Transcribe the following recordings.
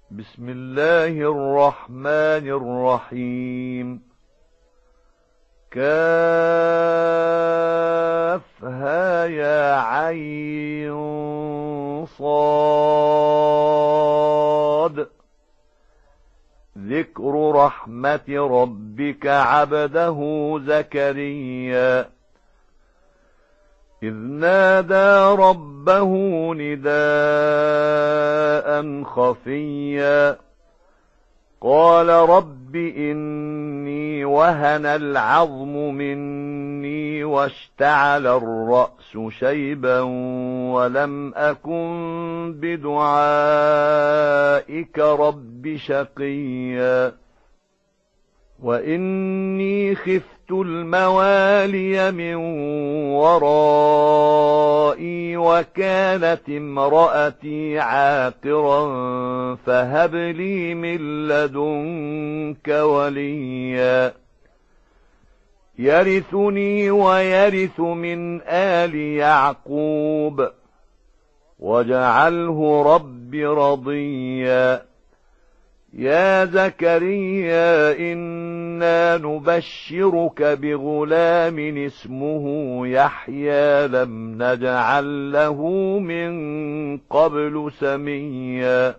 بسم الله الرحمن الرحيم. كافها يا عين صاد. ذكر رحمة ربك عبده زكريا إذ نادى ربه نداء خفيا قال رب إني وهن العظم مني واشتعل الرأس شيبا ولم أكن بدعائك رب شقيا وإني خفت الموالي من ورائي وكانت امرأتي عاقرا فهب لي من لدنك وليا يرثني ويرث من آل يعقوب واجعله رب رضيا يا زكريا إنا نبشرك بغلام اسمه يحيى لم نجعل له من قبل سميا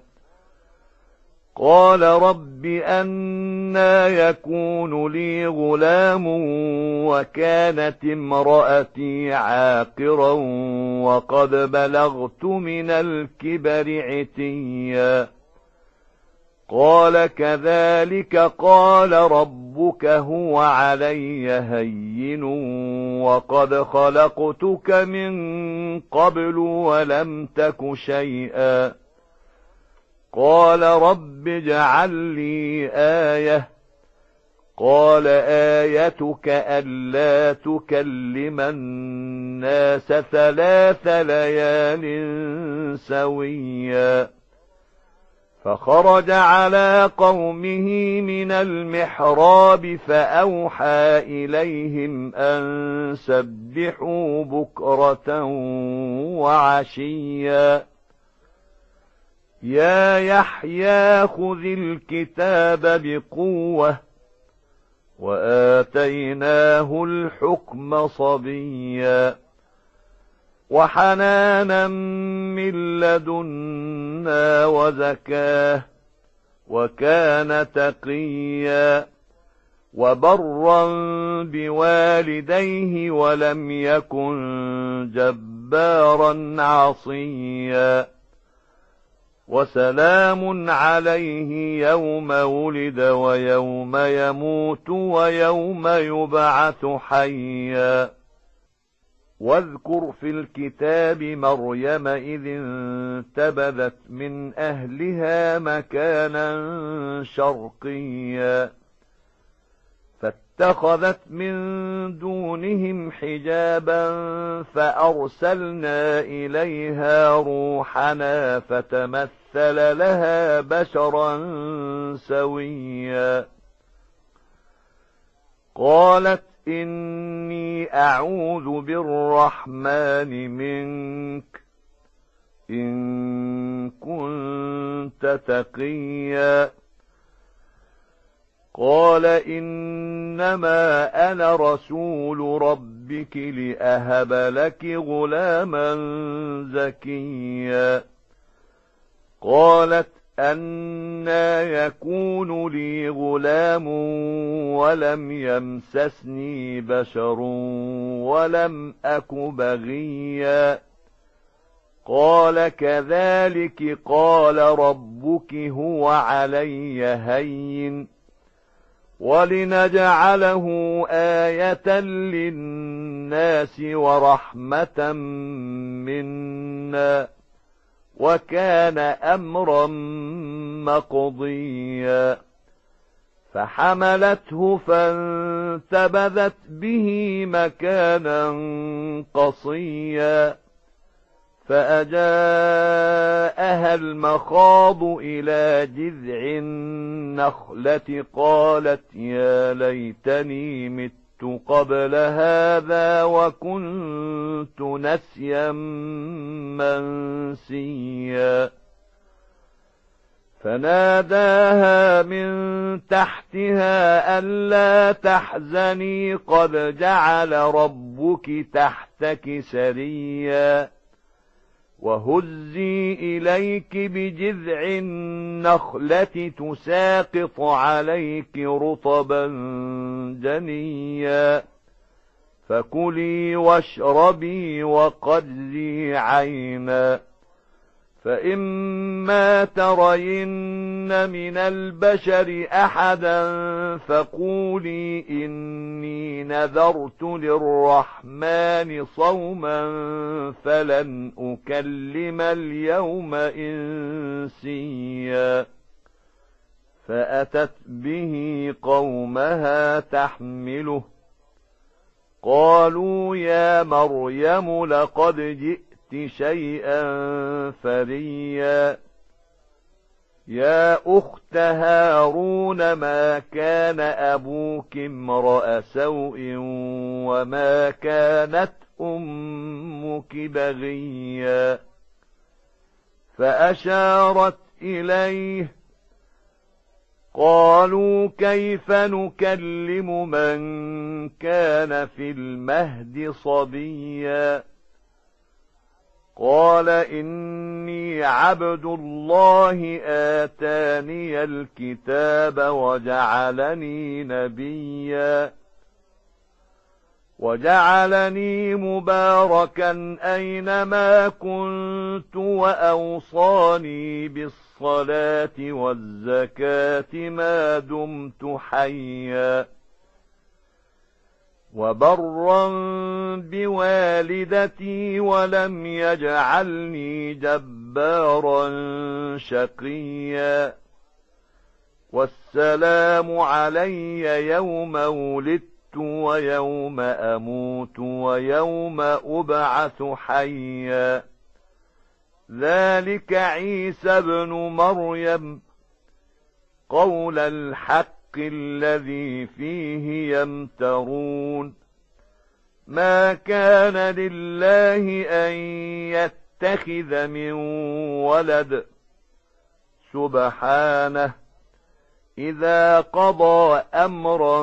قال رب أنى يكون لي غلام وكانت امرأتي عاقرا وقد بلغت من الكبر عتيا قال كذلك قال ربك هو علي هين وقد خلقتك من قبل ولم تك شيئا قال رب اجعل لي آية قال آيتك ألا تكلم الناس 3 ليال سويا فخرج على قومه من المحراب فأوحى إليهم أن سبحوا بكرة وعشيا يا يحيى خذ الكتاب بقوة وآتيناه الحكم صبيا وحنانا من لدنا وزكاه وكان تقيا وبرا بوالديه ولم يكن جبارا عصيا وسلام عليه يوم ولد ويوم يموت ويوم يبعث حيا واذكر في الكتاب مريم إذ انتبذت من أهلها مكانا شرقيا فاتخذت من دونهم حجابا فأرسلنا إليها روحنا فتمثل لها بشرا سويا قالت إني أعوذ بالرحمن منك إن كنت تقيا قال إنما أنا رسول ربك لأهب لك غلاما زكيا قالت أنى يكون لي غلام ولم يمسسني بشر ولم أك بغيا قال كذلك قال ربك هو علي هين ولنجعله آية للناس ورحمة منا وكان أمرا مقضيا فحملته فانتبذت به مكانا قصيا فأجاءها المخاض إلى جذع النخلة قالت يا ليتني مت قبل هذا وكنت نسيا منسيا فناداها من تحتها ألا تحزني قد جعل ربك تحتك سريا وهزي إليك بجذع النخلة تساقط عليك رطبا جنيا فكلي واشربي وقري عينا فإما ترين من البشر أحدا فقولي إني نذرت للرحمن صوما فلن أكلم اليوم إنسيا فأتت به قومها تحمله قالوا يا مريم لقد جئت شيئا فريا يا أخت هارون ما كان أبوك امرأ سوء وما كانت أمك بغيا فأشارت إليه قالوا كيف نكلم من كان في المهد صبيا قال إني عبد الله آتاني الكتاب وجعلني نبيا وجعلني مباركا أينما كنت وأوصاني بالصلاة والزكاة ما دمت حيا وبرا بوالدتي ولم يجعلني جبارا شقيا والسلام علي يوم ولدت ويوم أموت ويوم أبعث حيا ذلك عيسى ابن مريم قول الحق الذي فيه يمترون ما كان لله أن يتخذ من ولد سبحانه إذا قضى أمرا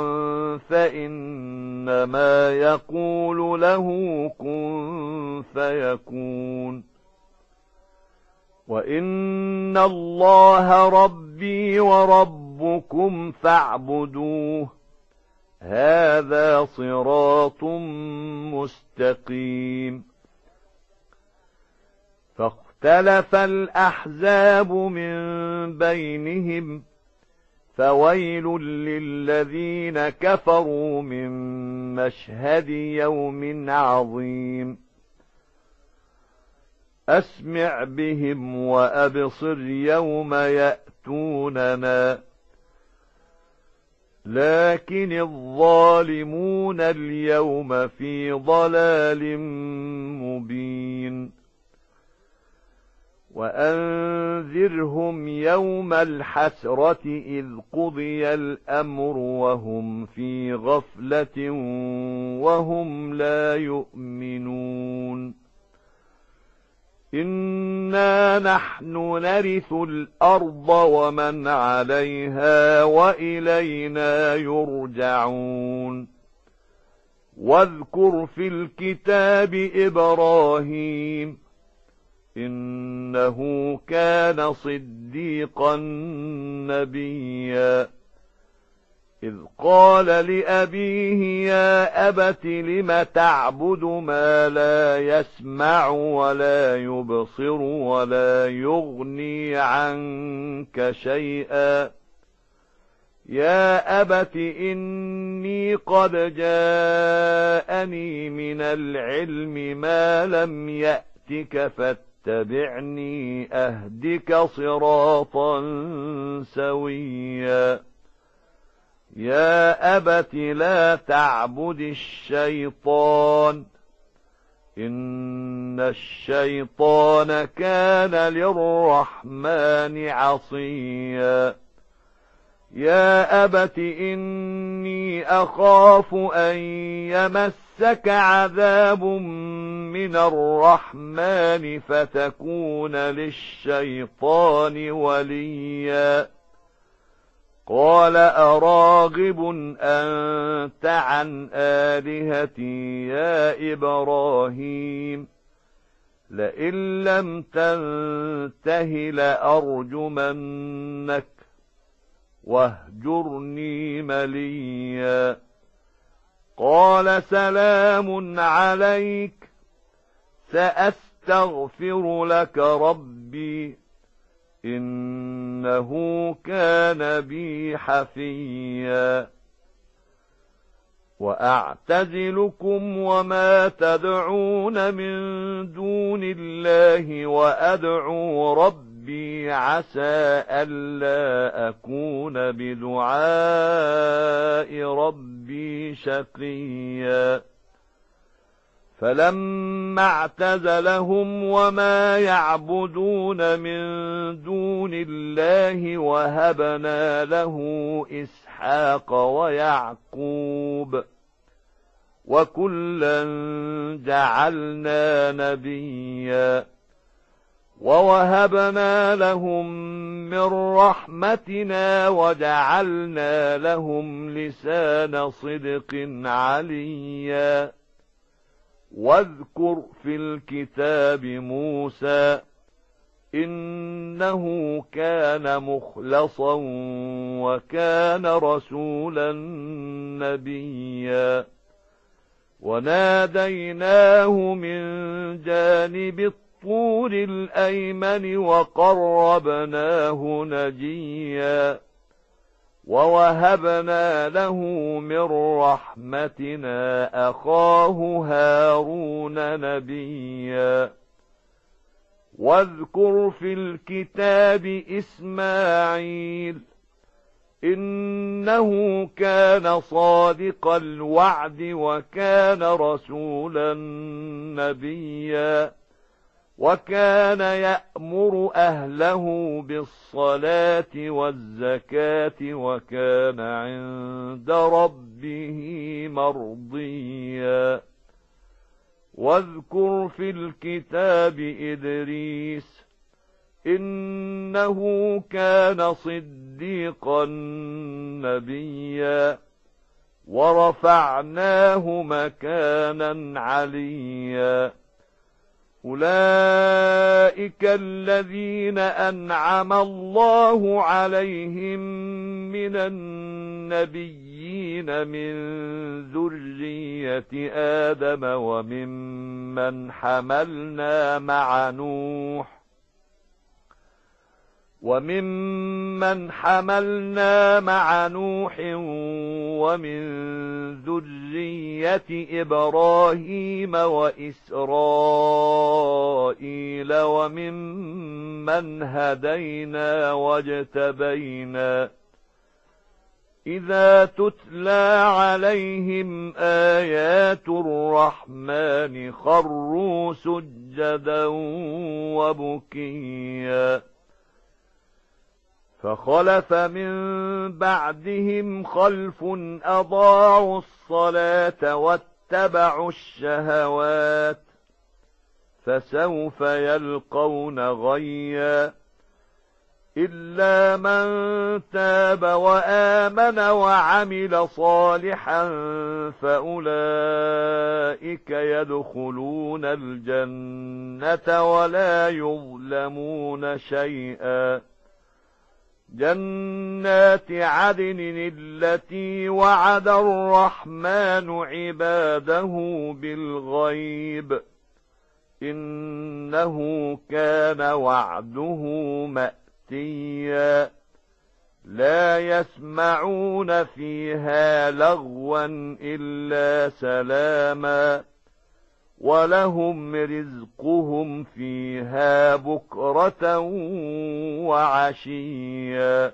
فإنما يقول له كن فيكون وإن الله ربي وربكم فاعبدوه هذا صراط مستقيم فاختلف الأحزاب من بينهم فويل للذين كفروا من مشهد يوم عظيم أسمع بهم وأبصر يوم يأتوننا لكن الظالمون اليوم في ضلال مبين وأنذرهم يوم الحسرة إذ قضي الأمر وهم في غفلة وهم لا يؤمنون إنا نحن نرث الأرض ومن عليها وإلينا يرجعون واذكر في الكتاب إبراهيم إنه كان صديقا نبيا إذ قال لأبيه يا أبت لم تعبد ما لا يسمع ولا يبصر ولا يغني عنك شيئا يا أبت إني قد جاءني من العلم ما لم يأتك فاتبعني أهدك صراطا سويا يا أبت لا تعبد الشيطان إن الشيطان كان للرحمن عصيا يا أبت إني أخاف أن يمسك عذاب من الرحمن فتكون للشيطان وليا. قال أراغب أنت عن آلهتي يا إبراهيم لئن لم تنته لأرجمنك واهجرني مليا. قال سلام عليك سأستغفر لك ربي إنه كان بي حفيا. وأعتزلكم وما تدعون من دون الله وأدعو ربي عسى ألا أكون بدعاء ربي شقيا. فلما اعتزلهم وما يعبدون من دون الله وهبنا له إسحاق ويعقوب وكلا جعلنا نبيا. ووهبنا لهم من رحمتنا وجعلنا لهم لسان صدق عليا. واذكر في الكتاب موسى إنه كان مخلصا وكان رسولا نبيا. وناديناه من جانب الطور الأيمن وقربناه نجيا. ووهبنا له من رحمتنا أخاه هارون نبيا. واذكر في الكتاب إسماعيل إنه كان صادق الوعد وكان رسولا نبيا. وكان يأمر أهله بالصلاة والزكاة وكان عند ربه مرضيا. واذكر في الكتاب إدريس إنه كان صديقا نبيا. ورفعناه مكانا عليا. أولئك الذين أنعم الله عليهم من النبيين من ذرية آدم وممن حملنا مع نوح ومن ذرية إبراهيم وإسرائيل وممن هدينا واجتبينا. إذا تتلى عليهم آيات الرحمن خروا سجدا وبكيا. فخلف من بعدهم خلف أضاعوا الصلاة واتبعوا الشهوات فسوف يلقون غيا. إلا من تاب وآمن وعمل صالحا فأولئك يدخلون الجنة ولا يظلمون شيئا. جنات عدن التي وعد الرحمن عباده بالغيب إنه كان وعده مأتيا. لا يسمعون فيها لغوا إلا سلاما ولهم رزقهم فيها بكرة وعشيا.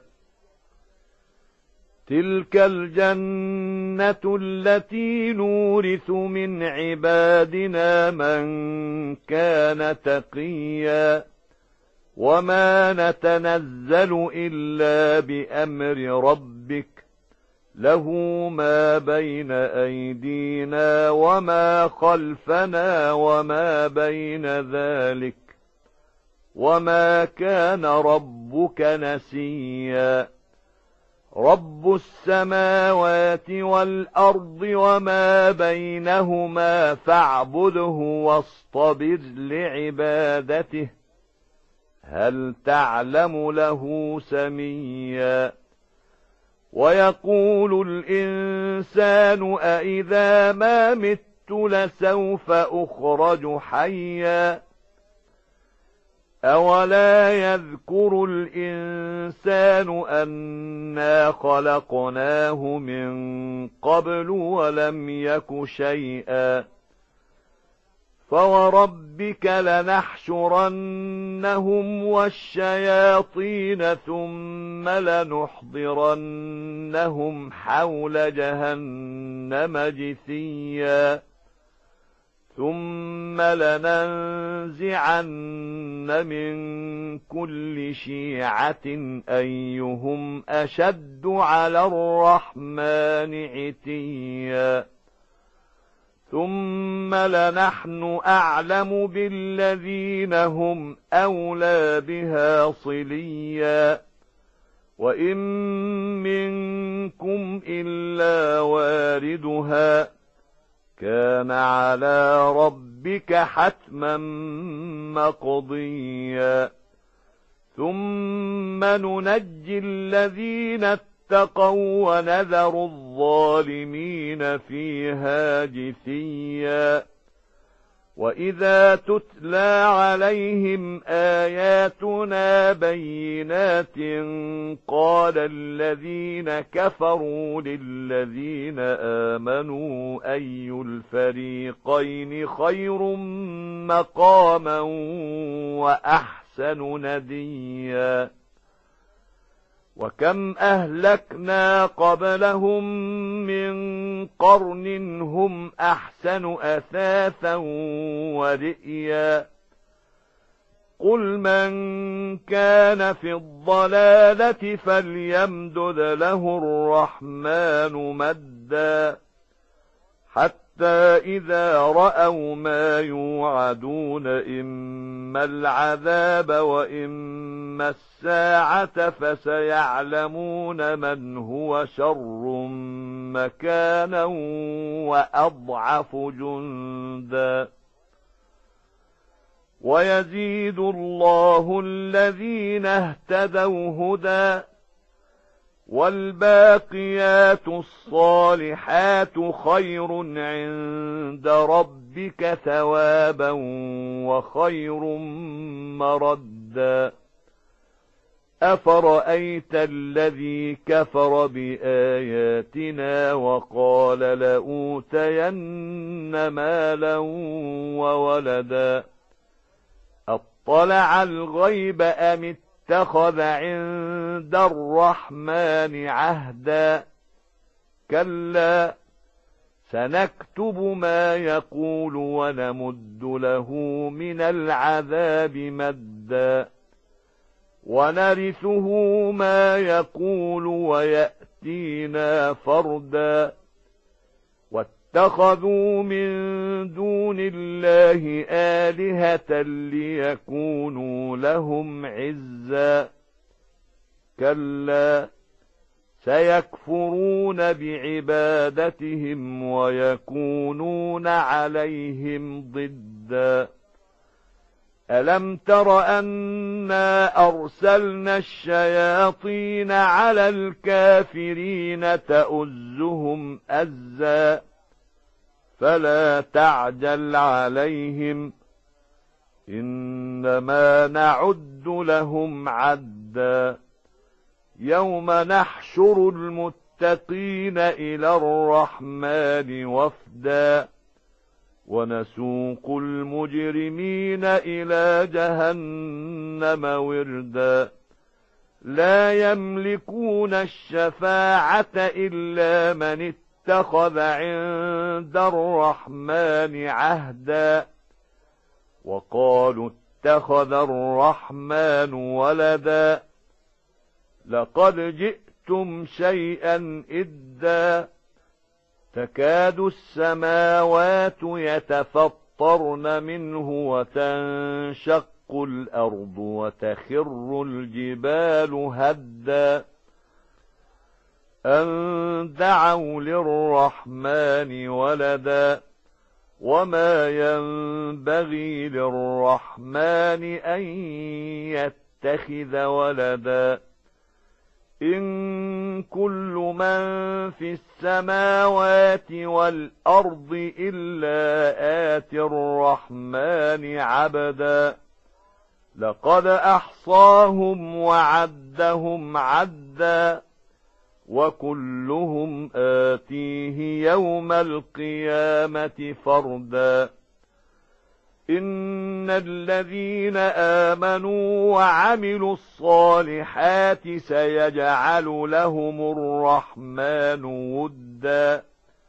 تلك الجنة التي نورث من عبادنا من كان تقيا. وما نتنزل إلا بأمر ربك له ما بين أيدينا وما خلفنا وما بين ذلك وما كان ربك نسيا رب السماوات والأرض وما بينهما فاعبده واصطبر لعبادته هل تعلم له سميا ويقول الإنسان أإذا ما مت لسوف أخرج حيا أولا يذكر الإنسان أنا خلقناه من قبل ولم يك شيئا فوربك لنحشرنهم والشياطين ثم لنحضرنهم حول جهنم جثيا ثم لننزعن من كل شيعة أيهم أشد على الرحمن عتيا ثم لنحن أعلم بالذين هم أولى بها صليا وإن منكم إلا واردها كان على ربك حتما مقضيا ثم ننجي الذين اتقوا ونذر الظالمين فيها جثيا وإذا تتلى عليهم آياتنا بينات قال الذين كفروا للذين آمنوا أي الفريقين خير مقاما وأحسن نديا وكم أهلكنا قبلهم من قرن هم أحسن أثاثا ورئيا قل من كان في الضلالة فليمدد له الرحمن مدا حتى إذا رأوا ما يوعدون إما العذاب وإما الساعة فسيعلمون من هو شر مكانا وأضعف جندا ويزيد الله الذين اهتدوا هدى والباقيات الصالحات خير عند ربك ثوابا وخير مردا أفرأيت الذي كفر بآياتنا وقال لأوتين مالا وولدا أطلع الغيب أم اتخذ عند الرحمن عهدا كلا سنكتب ما يقول ونمد له من العذاب مدا ونرثه ما يقول ويأتينا فردا واتخذوا من دون الله آلهة ليكونوا لهم عزا كلا سيكفرون بعبادتهم ويكونون عليهم ضدا ألم تر أنا أرسلنا الشياطين على الكافرين تؤزهم أزا فلا تعجل عليهم إنما نعد لهم عدا يوم نحشر المتقين إلى الرحمن وفدا ونسوق المجرمين إلى جهنم وردا لا يملكون الشفاعة إلا من اتخذ عند الرحمن عهدا وقالوا اتخذ الرحمن ولدا لقد جئتم شيئا إدا تكاد السماوات يتفطرن منه وتنشق الأرض وتخر الجبال هدا أن دعوا للرحمن ولدا وما ينبغي للرحمن أن يتخذ ولدا إن كل من في السماوات والأرض إلا آتي الرحمن عبدا لقد أحصاهم وعدهم عدا وكلهم آتيه يوم القيامة فردا إن الذين آمنوا وعملوا الصالحات سيجعل لهم الرحمن ودا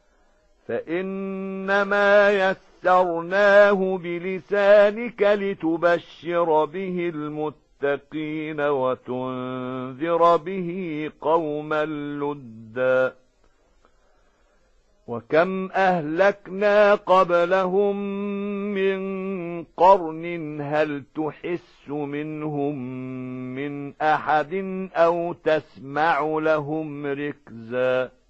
فإنما يسرناه بلسانك لتبشر به المتقين وتنذر به قوما لدا وكم أهلكنا قبلهم من قرن هل تحس منهم من أحد أو تسمع لهم ركزا